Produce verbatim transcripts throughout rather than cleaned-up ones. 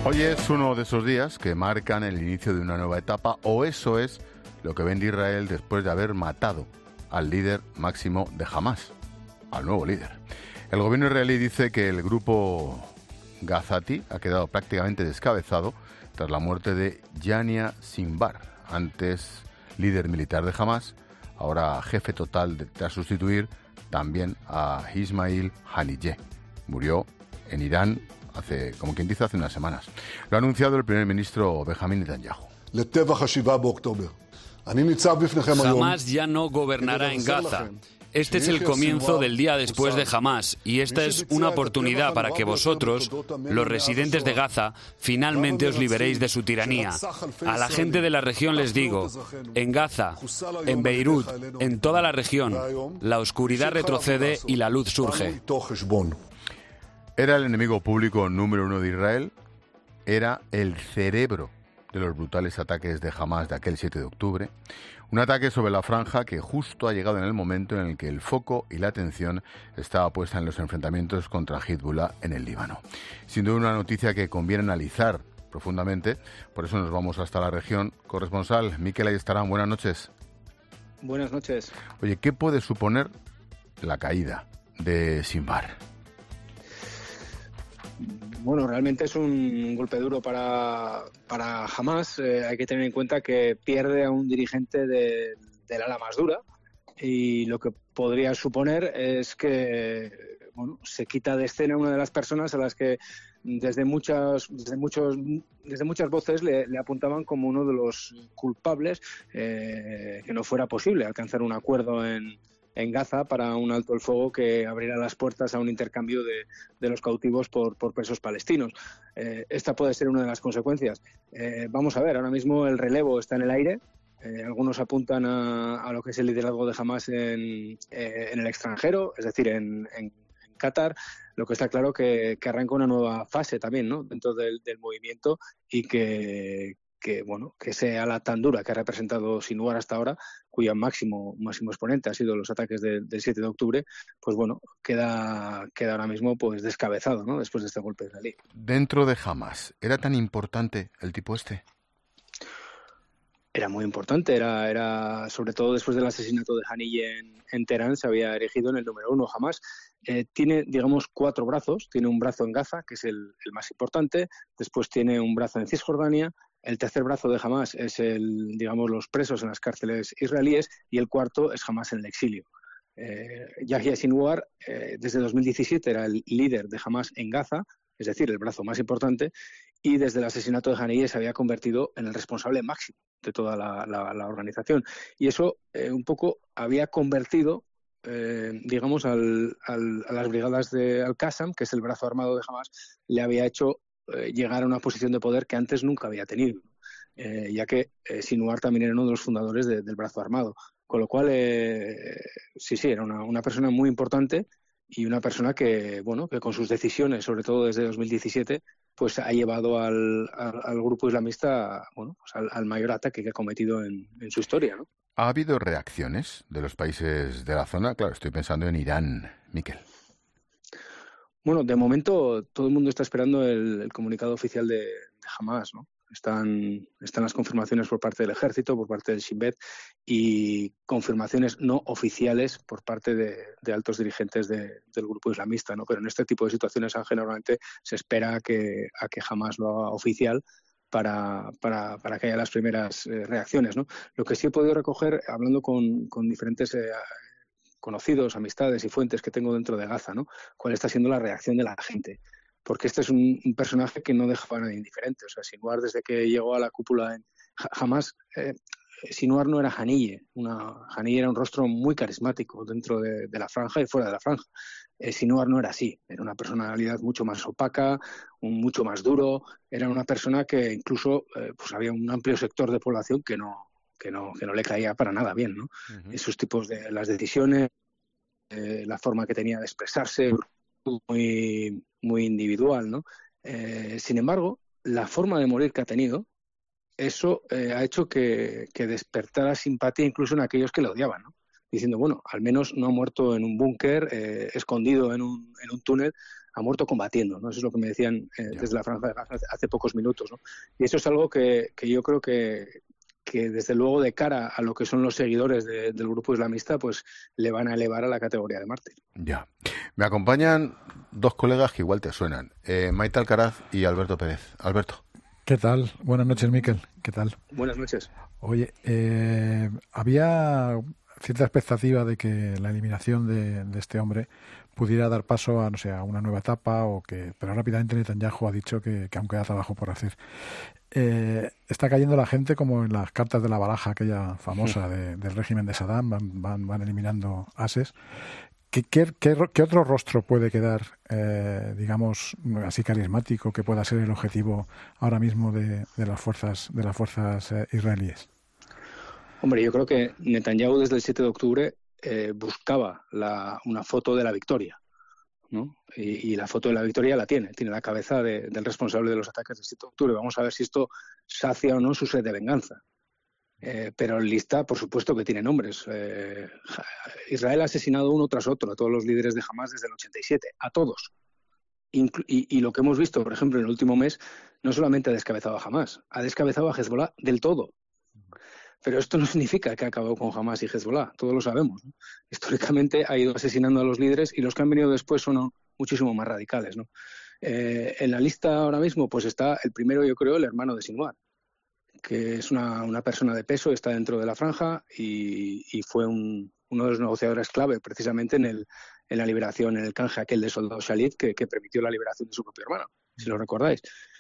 Hoy es uno de esos días que marcan el inicio de una nueva etapa, o eso es lo que vende Israel después de haber matado al líder máximo de Hamás, al nuevo líder. El gobierno israelí dice que el grupo Gazati ha quedado prácticamente descabezado tras la muerte de Yahya Sinwar, antes líder militar de Hamás, ahora jefe total de, tras sustituir también a Ismail Haniyeh. Murió en Irán hace, como quien dice, hace unas semanas. Lo ha anunciado el primer ministro Benjamin Netanyahu. Hamás ya no gobernará en Gaza. Este es el comienzo del día después de Hamás, y esta es una oportunidad para que vosotros, los residentes de Gaza, finalmente os liberéis de su tiranía. A la gente de la región les digo, en Gaza, en Beirut, en toda la región, la oscuridad retrocede y la luz surge. Era el enemigo público número uno de Israel, era el cerebro de los brutales ataques de Hamás de aquel siete de octubre, un ataque sobre la franja que justo ha llegado en el momento en el que el foco y la atención estaba puesta en los enfrentamientos contra Hezbollah en el Líbano. Sin duda una noticia que conviene analizar profundamente, por eso nos vamos hasta la región. Corresponsal Mikel Ayestarán, buenas noches. Buenas noches. Oye, ¿qué puede suponer la caída de Sinwar? Bueno, realmente es un golpe duro para, para Hamás. Eh, hay que tener en cuenta que pierde a un dirigente de, del ala más dura, y lo que podría suponer es que bueno, se quita de escena una de las personas a las que desde muchas, desde muchos, desde muchas voces le, le apuntaban como uno de los culpables, eh, que no fuera posible alcanzar un acuerdo en en Gaza para un alto el fuego que abrirá las puertas a un intercambio de, de los cautivos por, por presos palestinos. Eh, esta puede ser una de las consecuencias. Eh, vamos a ver, ahora mismo el relevo está en el aire. Eh, algunos apuntan a, a lo que es el liderazgo de Hamás en, eh, en el extranjero, es decir, en, en, en Qatar. Lo que está claro que, que arranca una nueva fase también, ¿no?, dentro del, del movimiento, y que, que bueno, que sea la tan dura que ha representado Sinwar hasta ahora, cuyo máximo máximo exponente ha sido los ataques de, del siete de octubre, pues bueno, queda queda ahora mismo pues descabezado, ¿no?, después de este golpe israelí. Dentro de Hamás, ¿era tan importante el tipo este? Era muy importante, era, era sobre todo después del asesinato de Haniyeh en, en Teherán, se había erigido en el número uno. Hamás eh, tiene, digamos, cuatro brazos. Tiene un brazo en Gaza, que es el, el más importante, después tiene un brazo en Cisjordania, el tercer brazo de Hamás es el, digamos, los presos en las cárceles israelíes, y el cuarto es Hamás en el exilio. Eh, Yahya Sinwar, eh, desde dos mil diecisiete, era el líder de Hamás en Gaza, es decir, el brazo más importante, y desde el asesinato de Haniyeh se había convertido en el responsable máximo de toda la, la, la organización. Y eso eh, un poco había convertido, eh, digamos, al, al, a las brigadas de Al-Qassam, que es el brazo armado de Hamás, le había hecho eh, llegar a una posición de poder que antes nunca había tenido, eh, ya que eh, Sinwar también era uno de los fundadores de, del brazo armado. Con lo cual, eh, sí, sí, era una, una persona muy importante, y una persona que, bueno, que con sus decisiones, sobre todo desde dos mil diecisiete, pues ha llevado al, al, al grupo islamista, bueno, pues al, al mayor ataque que ha cometido en, en su historia, ¿no? ¿Ha habido reacciones de los países de la zona? Claro, estoy pensando en Irán, Mikel. Bueno, de momento todo el mundo está esperando el, el comunicado oficial de, de Hamás, ¿no? Están, están las confirmaciones por parte del ejército, por parte del Shin Bet, y confirmaciones no oficiales por parte de, de altos dirigentes de, del grupo islamista, ¿no? Pero en este tipo de situaciones, Ángel, normalmente se espera a que, a que Hamás lo haga oficial para, para, para que haya las primeras eh, reacciones, ¿no? Lo que sí he podido recoger, hablando con, con diferentes eh, conocidos, amistades y fuentes que tengo dentro de Gaza, ¿no?, cuál está siendo la reacción de la gente. Porque este es un, un personaje que no deja a nadie indiferente. O sea, Sinwar, desde que llegó a la cúpula, en, jamás... Eh, Sinwar no era Haniyeh. Una, Haniyeh era un rostro muy carismático dentro de, de la franja y fuera de la franja. Eh, Sinwar no era así. Era una personalidad mucho más opaca, un, mucho más duro. Era una persona que incluso eh, pues había un amplio sector de población que no, que no, que no le caía para nada bien, ¿no? Uh-huh. Esos tipos de las decisiones, eh, la forma que tenía de expresarse, muy, muy individual, ¿no? Eh, sin embargo, la forma de morir que ha tenido, eso eh, ha hecho que, que despertara simpatía incluso en aquellos que le odiaban, ¿no? Diciendo, bueno, al menos no ha muerto en un búnker, eh, escondido en un, en un túnel, ha muerto combatiendo, ¿no? Eso es lo que me decían eh, desde la Franja de Gaza hace, hace pocos minutos, ¿no? Y eso es algo que, que yo creo que, que desde luego de cara a lo que son los seguidores de, del grupo islamista, pues le van a elevar a la categoría de mártir. Ya. Me acompañan dos colegas que igual te suenan, eh, Maite Alcaraz y Alberto Pérez. Alberto. ¿Qué tal? Buenas noches, Miquel. ¿Qué tal? Buenas noches. Oye, eh, había cierta expectativa de que la eliminación de, de este hombre pudiera dar paso a, no sé, a una nueva etapa, o que, pero rápidamente Netanyahu ha dicho que, que aún queda trabajo por hacer. Eh, está cayendo la gente como en las cartas de la baraja, aquella famosa de, del régimen de Saddam, van, van, van eliminando ases. ¿Qué, qué, qué, qué otro rostro puede quedar, eh, digamos, así carismático, que pueda ser el objetivo ahora mismo de, de las fuerzas, de las fuerzas eh, israelíes? Hombre, yo creo que Netanyahu desde el siete de octubre eh, buscaba la, una foto de la victoria, ¿no? Y, y la foto de la victoria la tiene, tiene la cabeza de, del responsable de los ataques del siete de octubre. Vamos a ver si esto sacia o no su sed de venganza. Eh, pero en lista, por supuesto que tiene nombres. Eh, Israel ha asesinado uno tras otro a todos los líderes de Hamás desde el ochenta y siete, a todos. Inclu- y, y lo que hemos visto, por ejemplo, en el último mes, no solamente ha descabezado a Hamás, ha descabezado a Hezbollah del todo. Pero esto no significa que ha acabado con Hamás y Hezbollah, todos lo sabemos, ¿no? Históricamente ha ido asesinando a los líderes y los que han venido después son muchísimo más radicales, ¿no? Eh, en la lista ahora mismo pues está el primero, yo creo, el hermano de Sinwar, que es una, una persona de peso, está dentro de la franja y, y fue un, uno de los negociadores clave precisamente en, el, en la liberación, en el canje aquel de soldado Shalit que, que permitió la liberación de su propio hermano, si lo recordáis.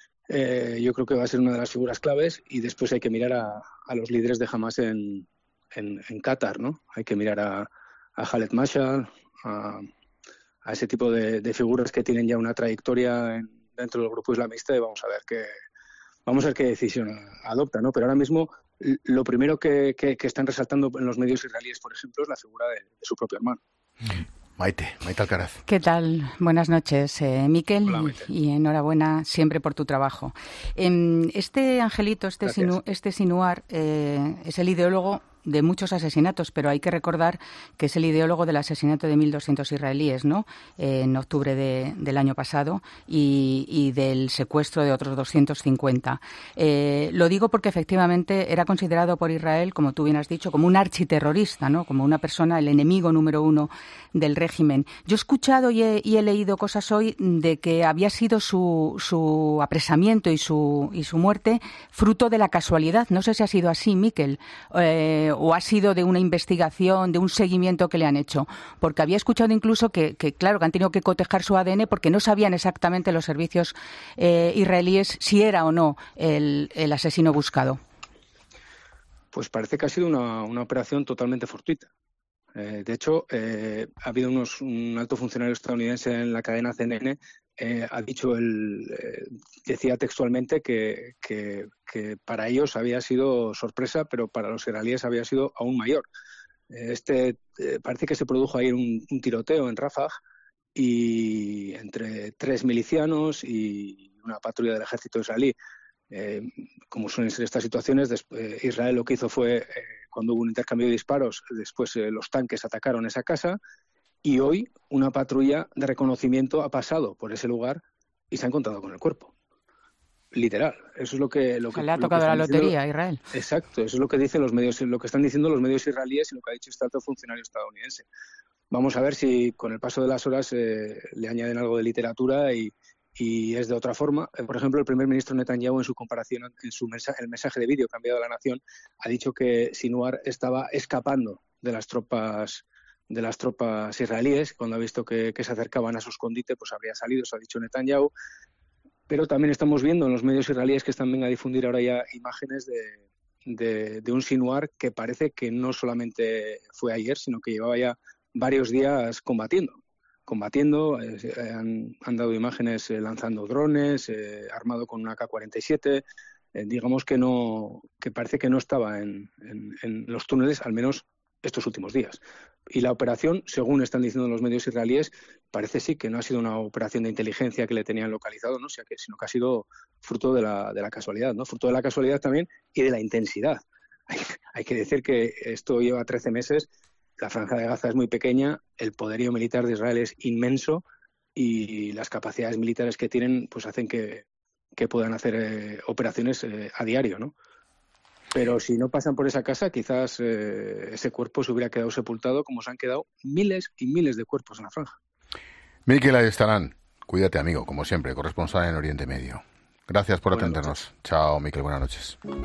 Eh, yo creo que va a ser una de las figuras claves y después hay que mirar a, a los líderes de Hamás en, en, en Qatar, ¿no? Hay que mirar a, a Khaled Mashal, a, a ese tipo de, de figuras que tienen ya una trayectoria en, dentro del grupo islamista y vamos a ver qué vamos a ver qué decisión adopta, ¿no? Pero ahora mismo lo primero que, que, que están resaltando en los medios israelíes, por ejemplo, es la figura de, de su propio hermano. Maite, Maite Alcaraz. ¿Qué tal? Buenas noches, eh, Miquel, Hola, y, y enhorabuena siempre por tu trabajo. Eh, este angelito, este, sinu, este Sinwar, eh, es el ideólogo de muchos asesinatos, pero hay que recordar que es el ideólogo del asesinato de mil doscientos israelíes, ¿no? Eh, en octubre de, del año pasado y, y del secuestro de otros doscientos cincuenta. Eh, lo digo porque efectivamente era considerado por Israel, como tú bien has dicho, como un architerrorista, ¿no? Como una persona, el enemigo número uno del régimen. Yo he escuchado y he, y he leído cosas hoy de que había sido su, su apresamiento y su, y su muerte fruto de la casualidad. No sé si ha sido así, Miquel. Eh, o ha sido de una investigación, de un seguimiento que le han hecho, porque había escuchado incluso que, que claro, que han tenido que cotejar su A D N porque no sabían exactamente los servicios eh, israelíes si era o no el, el asesino buscado. Pues parece que ha sido una, una operación totalmente fortuita. Eh, de hecho, eh, ha habido unos, un alto funcionario estadounidense en la cadena C N N, eh, ha dicho, el, eh, decía textualmente que, que, que para ellos había sido sorpresa, pero para los israelíes había sido aún mayor. Eh, este eh, parece que se produjo ahí un, un tiroteo en Rafah y entre tres milicianos y una patrulla del ejército israelí. Eh, como suelen ser estas situaciones, después, Israel lo que hizo fue, eh, cuando hubo un intercambio de disparos, después eh, los tanques atacaron esa casa y hoy una patrulla de reconocimiento ha pasado por ese lugar y se ha encontrado con el cuerpo. Literal. Eso es lo que... Lo que le ha tocado la lotería a Israel. Exacto. Eso es lo que dicen los medios, lo que están diciendo los medios israelíes y lo que ha dicho este alto funcionario estadounidense. Vamos a ver si con el paso de las horas eh, le añaden algo de literatura y y es de otra forma. Por ejemplo, el primer ministro Netanyahu en su comparación, en su mensaje, el mensaje de vídeo que ha enviado a la nación, ha dicho que Sinwar estaba escapando de las tropas de las tropas israelíes. Cuando ha visto que, que se acercaban a su escondite, pues habría salido, eso ha dicho Netanyahu. Pero también estamos viendo en los medios israelíes que están venga a difundir ahora ya imágenes de, de, de un Sinwar que parece que no solamente fue ayer, sino que llevaba ya varios días combatiendo. combatiendo, eh, han, han dado imágenes eh, lanzando drones, eh, armado con una K cuarenta y siete, eh, digamos que no, que parece que no estaba en, en, en los túneles, al menos estos últimos días. Y la operación, según están diciendo los medios israelíes, parece sí que no ha sido una operación de inteligencia que le tenían localizado, ¿no? O sea, que, sino que ha sido fruto de la, de la casualidad, ¿no? Fruto de la casualidad también y de la intensidad. Hay, hay que decir que esto lleva trece meses. La Franja de Gaza es muy pequeña, el poderío militar de Israel es inmenso y las capacidades militares que tienen pues hacen que, que puedan hacer eh, operaciones eh, a diario, ¿no? Pero si no pasan por esa casa, quizás eh, ese cuerpo se hubiera quedado sepultado como se han quedado miles y miles de cuerpos en la franja. Mikel, ahí estarán. Cuídate, amigo, como siempre, corresponsal en Oriente Medio. Gracias por Buenas atendernos. noches. Chao, Mikel, buenas noches.